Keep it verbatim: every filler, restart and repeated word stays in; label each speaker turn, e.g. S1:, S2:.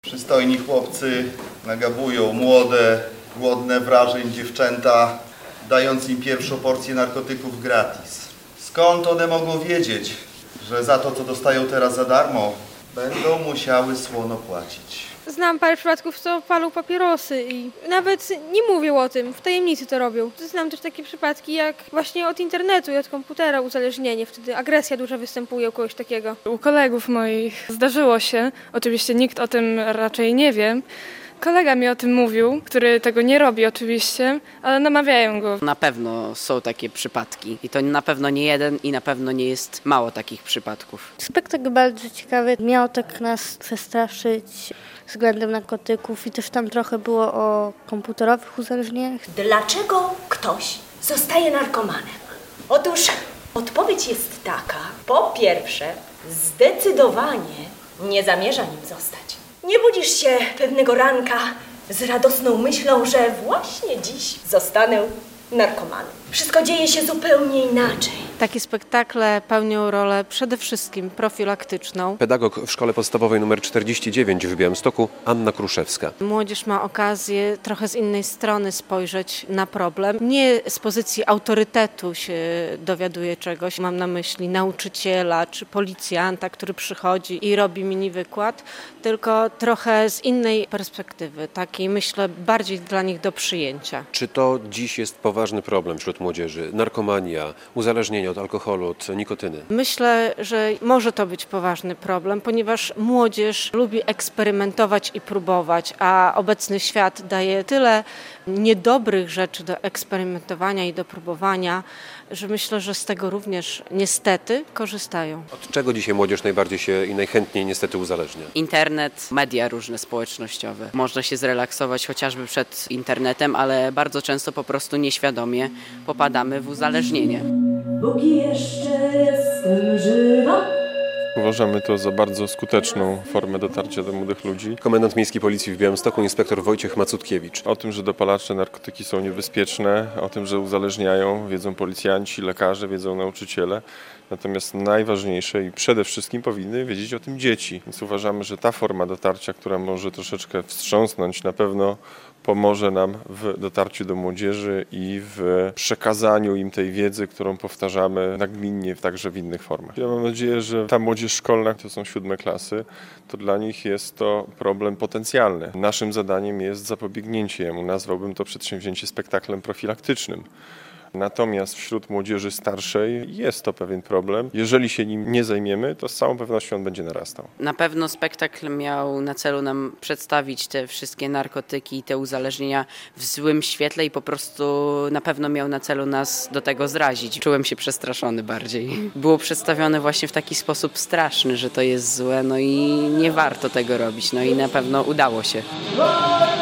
S1: Przystojni chłopcy nagabują młode, głodne wrażeń dziewczęta, dając im pierwszą porcję narkotyków gratis. Skąd one mogą wiedzieć, że za to, co dostają teraz za darmo, będą musiały słono płacić?
S2: Znam parę przypadków, co palą papierosy i nawet nie mówią o tym, w tajemnicy to robią. Znam też takie przypadki, jak właśnie od internetu i od komputera uzależnienie, wtedy agresja duża występuje u kogoś takiego.
S3: U kolegów moich zdarzyło się, oczywiście nikt o tym raczej nie wie. Kolega mi o tym mówił, który tego nie robi oczywiście, ale namawiają go.
S4: Na pewno są takie przypadki i to na pewno nie jeden i na pewno nie jest mało takich przypadków.
S5: Spektakl bardzo ciekawy, miał tak nas przestraszyć względem narkotyków i też tam trochę było o komputerowych uzależnieniach.
S6: Dlaczego ktoś zostaje narkomanem? Otóż odpowiedź jest taka. Po pierwsze, zdecydowanie nie zamierza nim zostać. Nie budzisz się pewnego ranka z radosną myślą, że właśnie dziś zostanę narkomanem. Wszystko dzieje się zupełnie inaczej.
S7: Takie spektakle pełnią rolę przede wszystkim profilaktyczną.
S8: Pedagog w szkole podstawowej nr czterdzieści dziewięć w Białymstoku, Anna Kruszewska.
S7: Młodzież ma okazję trochę z innej strony spojrzeć na problem. Nie z pozycji autorytetu się dowiaduje czegoś. Mam na myśli nauczyciela czy policjanta, który przychodzi i robi mini wykład, tylko trochę z innej perspektywy, takiej myślę bardziej dla nich do przyjęcia.
S8: Czy to dziś jest poważny problem wśród młodzieży? Narkomania, uzależnienie od alkoholu, od nikotyny?
S7: Myślę, że może to być poważny problem, ponieważ młodzież lubi eksperymentować i próbować, a obecny świat daje tyle niedobrych rzeczy do eksperymentowania i do próbowania, że myślę, że z tego również niestety korzystają.
S8: Od czego dzisiaj młodzież najbardziej się i najchętniej niestety uzależnia?
S4: Internet, media różne społecznościowe. Można się zrelaksować chociażby przed internetem, ale bardzo często po prostu nieświadomie popadamy w uzależnienie.
S6: Póki jeszcze jestem żywa.
S9: Uważamy to za bardzo skuteczną formę dotarcia do młodych ludzi.
S8: Komendant Miejskiej Policji w Białymstoku, inspektor Wojciech Macutkiewicz.
S9: O tym, że dopalacze, narkotyki są niebezpieczne, o tym, że uzależniają, wiedzą policjanci, lekarze, wiedzą nauczyciele. Natomiast najważniejsze i przede wszystkim powinny wiedzieć o tym dzieci. Więc uważamy, że ta forma dotarcia, która może troszeczkę wstrząsnąć, na pewno pomoże nam w dotarciu do młodzieży i w przekazaniu im tej wiedzy, którą powtarzamy nagminnie także w innych formach. Ja mam nadzieję, że ta młodzież szkolna, to są siódme klasy, to dla nich jest to problem potencjalny. Naszym zadaniem jest zapobiegnięcie jemu. Nazwałbym to przedsięwzięcie spektaklem profilaktycznym. Natomiast wśród młodzieży starszej jest to pewien problem. Jeżeli się nim nie zajmiemy, to z całą pewnością on będzie narastał.
S4: Na pewno spektakl miał na celu nam przedstawić te wszystkie narkotyki i te uzależnienia w złym świetle i po prostu na pewno miał na celu nas do tego zrazić. Czułem się przestraszony bardziej. Było przedstawione właśnie w taki sposób straszny, że to jest złe, no i nie warto tego robić, no i na pewno udało się.